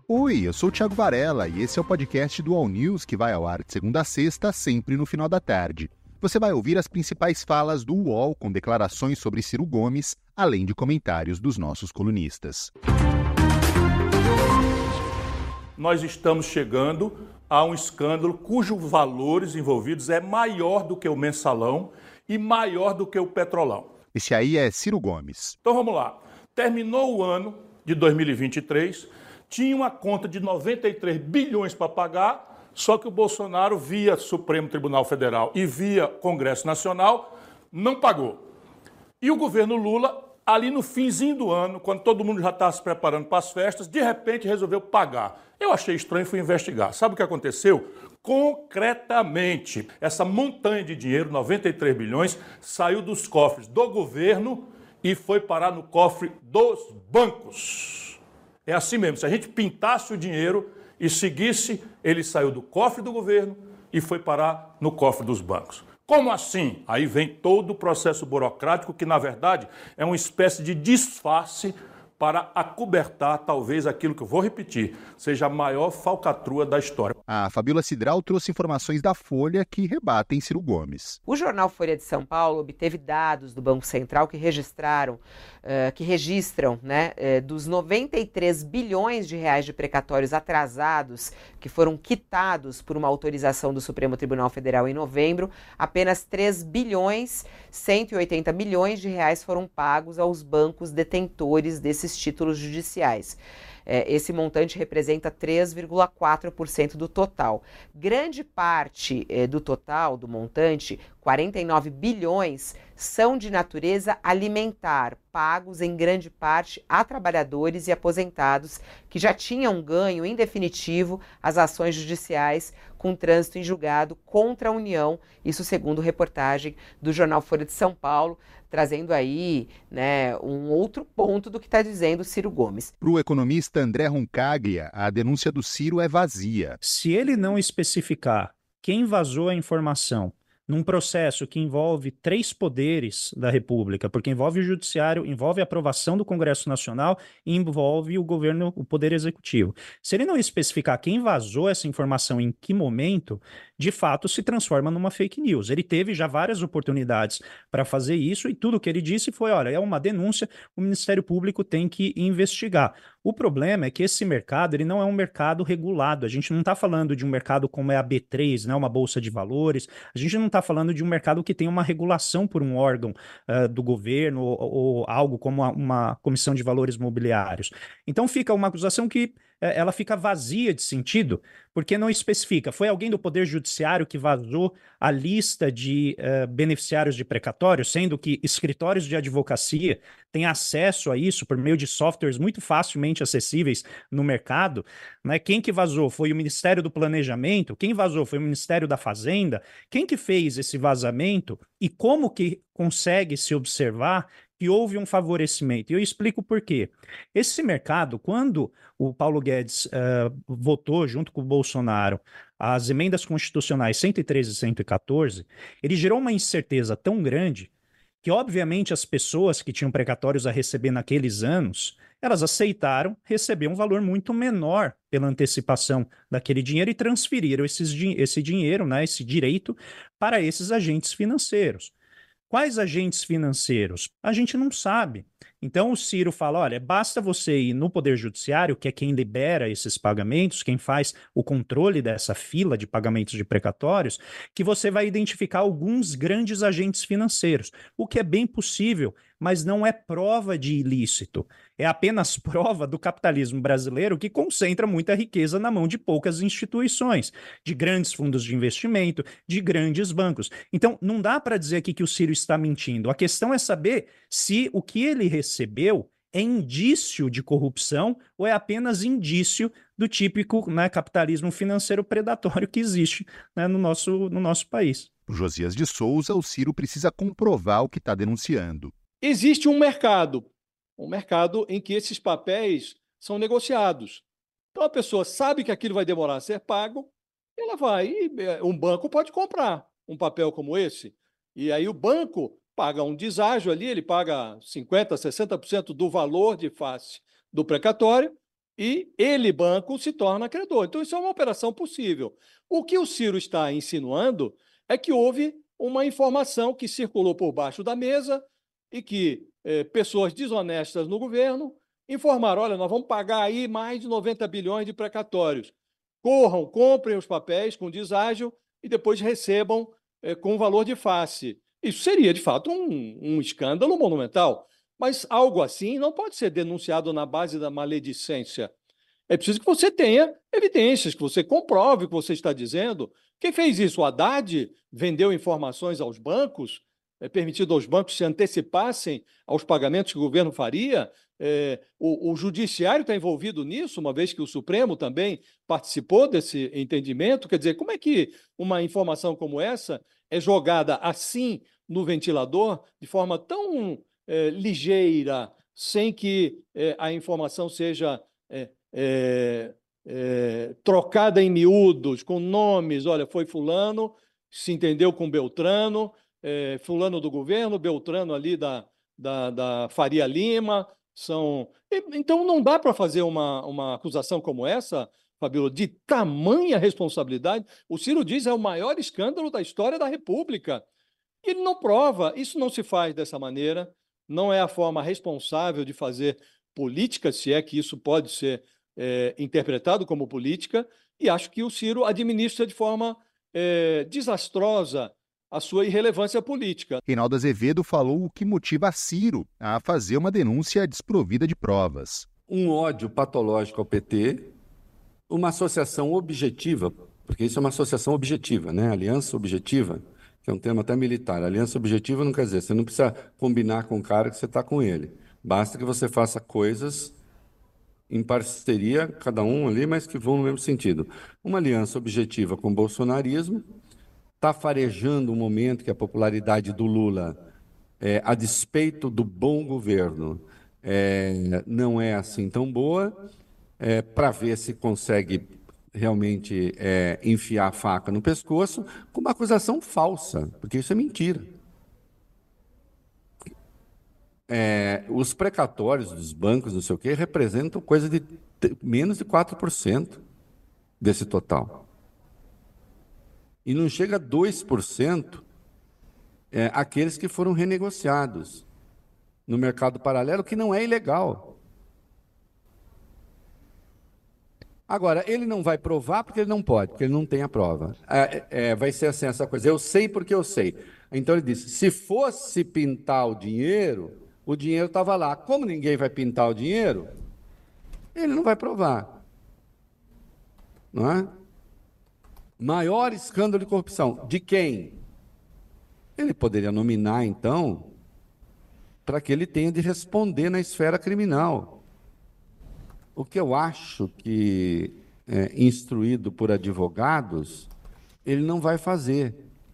Oi, eu sou o Thiago Varela e esse é o podcast do All News que vai ao ar de segunda a sexta, sempre no final da tarde. Você vai ouvir as principais falas do UOL com declarações sobre Ciro Gomes, além de comentários dos nossos colunistas. Nós estamos chegando a um escândalo cujos valores envolvidos é maior do que o mensalão e maior do que o petrolão. Esse aí é Ciro Gomes. Então vamos lá. Terminou o ano de 2023, tinha uma conta de 93 bilhões para pagar, só que o Bolsonaro, via Supremo Tribunal Federal e via Congresso Nacional, não pagou. E o governo Lula, ali no finzinho do ano, quando todo mundo já estava se preparando para as festas, de repente resolveu pagar. Eu achei estranho e fui investigar. Sabe o que aconteceu? Concretamente, essa montanha de dinheiro, 93 bilhões, saiu dos cofres do governo e foi parar no cofre dos bancos. É assim mesmo, se a gente pintasse o dinheiro e seguisse, ele saiu do cofre do governo e foi parar no cofre dos bancos. Como assim? Aí vem todo o processo burocrático que, na verdade, é uma espécie de disfarce para acobertar, talvez, aquilo que eu vou repetir, seja a maior falcatrua da história. A Fabíola Cidral trouxe informações da Folha que rebatem Ciro Gomes. O jornal Folha de São Paulo obteve dados do Banco Central que registram dos 93 bilhões de reais de precatórios atrasados que foram quitados por uma autorização do Supremo Tribunal Federal em novembro, apenas 3 bilhões 180 milhões de reais foram pagos aos bancos detentores desses títulos judiciais. Esse montante representa 3,4% do total. Grande parte do total, do montante, 49 bilhões, são de natureza alimentar, pagos em grande parte a trabalhadores e aposentados que já tinham ganho, em definitivo, as ações judiciais com trânsito em julgado contra a União, isso segundo reportagem do jornal Folha de São Paulo, trazendo aí um outro ponto do que está dizendo Ciro Gomes. Para o economista André Roncaglia, a denúncia do Ciro é vazia. Se ele não especificar quem vazou a informação num processo que envolve 3 poderes da República, porque envolve o Judiciário, envolve a aprovação do Congresso Nacional e envolve o governo, o Poder Executivo. Se ele não especificar quem vazou essa informação em que momento, de fato se transforma numa fake news. Ele teve já várias oportunidades para fazer isso e tudo que ele disse foi, olha, é uma denúncia, o Ministério Público tem que investigar. O problema é que esse mercado ele não é um mercado regulado. A gente não está falando de um mercado como é a B3, né, uma bolsa de valores. A gente não está falando de um mercado que tem uma regulação por um órgão do governo ou algo como uma comissão de valores mobiliários. Então fica uma acusação que ela fica vazia de sentido, porque não especifica. Foi alguém do Poder Judiciário que vazou a lista de beneficiários de precatório, sendo que escritórios de advocacia têm acesso a isso por meio de softwares muito facilmente acessíveis no mercado. Né? Quem que vazou? Foi o Ministério do Planejamento? Quem vazou? Foi o Ministério da Fazenda? Quem que fez esse vazamento e como que consegue se observar que houve um favorecimento? E eu explico por quê. Esse mercado, quando o Paulo Guedes votou junto com o Bolsonaro as emendas constitucionais 113 e 114, ele gerou uma incerteza tão grande que, obviamente, as pessoas que tinham precatórios a receber naqueles anos, elas aceitaram receber um valor muito menor pela antecipação daquele dinheiro e transferiram esse dinheiro, né, esse direito, para esses agentes financeiros. Quais agentes financeiros? A gente não sabe. Então o Ciro fala, olha, basta você ir no Poder Judiciário, que é quem libera esses pagamentos, quem faz o controle dessa fila de pagamentos de precatórios, que você vai identificar alguns grandes agentes financeiros, o que é bem possível, mas não é prova de ilícito. É apenas prova do capitalismo brasileiro que concentra muita riqueza na mão de poucas instituições, de grandes fundos de investimento, de grandes bancos. Então, não dá para dizer aqui que o Ciro está mentindo. A questão é saber se o que ele recebeu é indício de corrupção ou é apenas indício do típico, né, capitalismo financeiro predatório que existe, né, no nosso país. Para Josias de Souza, o Ciro precisa comprovar o que está denunciando. Existe um mercado em que esses papéis são negociados. Então a pessoa sabe que aquilo vai demorar a ser pago, ela vai, um banco pode comprar um papel como esse, e aí o banco paga um deságio ali, ele paga 50%, 60% do valor de face do precatório, e ele, banco, se torna credor. Então, isso é uma operação possível. O que o Ciro está insinuando é que houve uma informação que circulou por baixo da mesa e que pessoas desonestas no governo informaram: olha, nós vamos pagar aí mais de 90 bilhões de precatórios. Corram, comprem os papéis com deságio e depois recebam com valor de face. Isso seria, de fato, um escândalo monumental. Mas algo assim não pode ser denunciado na base da maledicência. É preciso que você tenha evidências, que você comprove o que você está dizendo. Quem fez isso? O Haddad vendeu informações aos bancos, permitindo aos bancos se antecipassem aos pagamentos que o governo faria. O Judiciário está envolvido nisso, uma vez que o Supremo também participou desse entendimento. Quer dizer, como é que uma informação como essa é jogada assim no ventilador, de forma tão ligeira, sem que a informação seja trocada em miúdos, com nomes? Olha, foi fulano, se entendeu com Beltrano, fulano do governo, Beltrano ali da Faria Lima. Então não dá para fazer uma acusação como essa, Fabíola, de tamanha responsabilidade. O Ciro diz é o maior escândalo da história da República. E ele não prova. Isso não se faz dessa maneira. Não é a forma responsável de fazer política, se é que isso pode ser interpretado como política, e acho que o Ciro administra de forma desastrosa a sua irrelevância política. Reinaldo Azevedo falou o que motiva Ciro a fazer uma denúncia desprovida de provas. Um ódio patológico ao PT, uma associação objetiva, porque isso é uma associação objetiva, né? Aliança objetiva, que é um termo até militar. Aliança objetiva não quer dizer, você não precisa combinar com o cara que você está com ele. Basta que você faça coisas em parceria, cada um ali, mas que vão no mesmo sentido. Uma aliança objetiva com o bolsonarismo está farejando um momento que a popularidade do Lula, a despeito do bom governo, não é assim tão boa, para ver se consegue realmente enfiar a faca no pescoço com uma acusação falsa, porque isso é mentira. Os precatórios dos bancos, não sei o quê, representam coisa de menos de 4% desse total. E não chega a 2% aqueles que foram renegociados no mercado paralelo, que não é ilegal. Agora, ele não vai provar porque ele não pode, porque ele não tem a prova. Vai ser assim, essa coisa, eu sei porque eu sei. Então ele disse, se fosse pintar o dinheiro estava lá. Como ninguém vai pintar o dinheiro, ele não vai provar. Não é? Maior escândalo de corrupção. De quem? Ele poderia nominar, então, para que ele tenha de responder na esfera criminal. O que eu acho que, instruído por advogados, ele não vai fazer.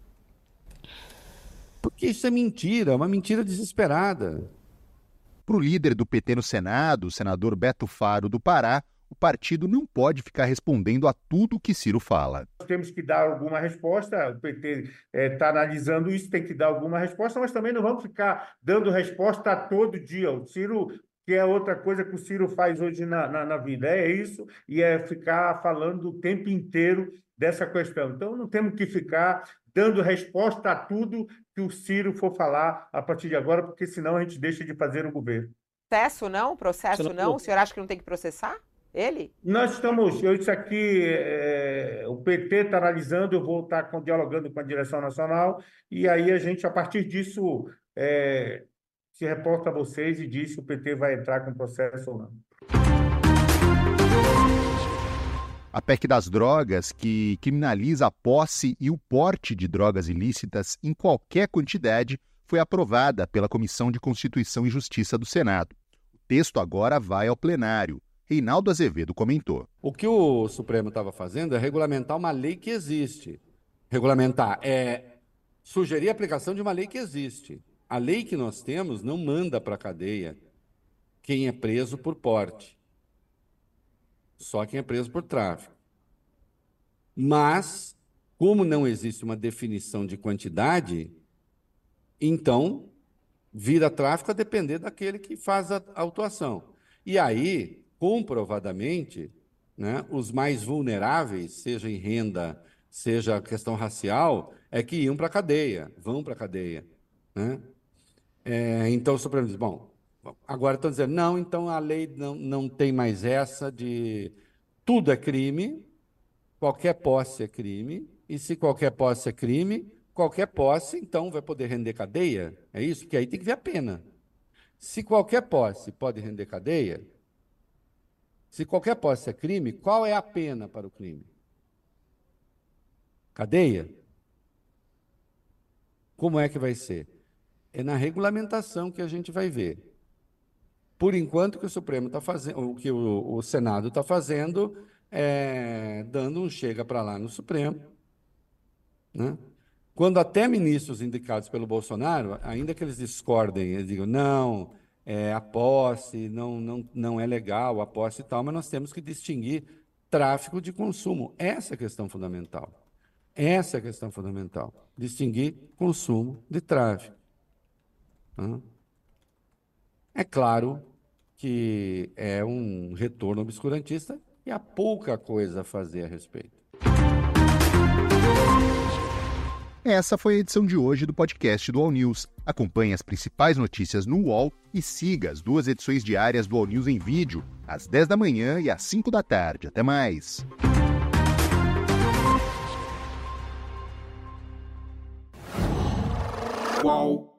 Porque isso é mentira, uma mentira desesperada. Para o líder do PT no Senado, o senador Beto Faro do Pará, o partido não pode ficar respondendo a tudo que Ciro fala. Nós temos que dar alguma resposta, o PT está analisando isso, tem que dar alguma resposta, mas também não vamos ficar dando resposta a todo dia. O Ciro, que é outra coisa que o Ciro faz hoje na vida, é isso, e é ficar falando o tempo inteiro dessa questão. Então, não temos que ficar dando resposta a tudo que o Ciro for falar a partir de agora, porque senão a gente deixa de fazer o governo. Processo não? Processo não? O senhor acha que não tem que processar ele? Nós estamos, isso aqui, o PT está analisando, eu vou estar dialogando com a direção nacional, e aí a gente, a partir disso, se reporta a vocês e diz se o PT vai entrar com processo ou não. A PEC das drogas, que criminaliza a posse e o porte de drogas ilícitas em qualquer quantidade, foi aprovada pela Comissão de Constituição e Justiça do Senado. O texto agora vai ao plenário. Reinaldo Azevedo comentou. O que o Supremo estava fazendo é regulamentar uma lei que existe. Regulamentar é sugerir a aplicação de uma lei que existe. A lei que nós temos não manda para a cadeia quem é preso por porte. Só quem é preso por tráfico. Mas, como não existe uma definição de quantidade, então vira tráfico a depender daquele que faz a autuação. E aí, comprovadamente, né, os mais vulneráveis, seja em renda, seja questão racial, é que iam para a cadeia, vão para a cadeia, né? Então o Supremo diz, bom, agora estão dizendo, não, então a lei não tem mais essa de tudo é crime, qualquer posse é crime, e se qualquer posse é crime, qualquer posse, então, vai poder render cadeia? É isso? Porque aí tem que ver a pena. Se qualquer posse pode render cadeia, se qualquer posse é crime, qual é a pena para o crime? Cadeia? Como é que vai ser? É na regulamentação que a gente vai ver. Por enquanto, o que o Supremo está fazendo, o que o Senado está fazendo, é dando um chega para lá no Supremo, né? Quando até ministros indicados pelo Bolsonaro, ainda que eles discordem, eles digam, não, a posse não é legal, a posse e tal, mas nós temos que distinguir tráfico de consumo. Essa é a questão fundamental. Essa é a questão fundamental. Distinguir consumo de tráfico. É claro que é um retorno obscurantista e há pouca coisa a fazer a respeito. Essa foi a edição de hoje do podcast do All News. Acompanhe as principais notícias no UOL e siga as 2 edições diárias do All News em vídeo, às 10 da manhã e às 5 da tarde. Até mais! UOL.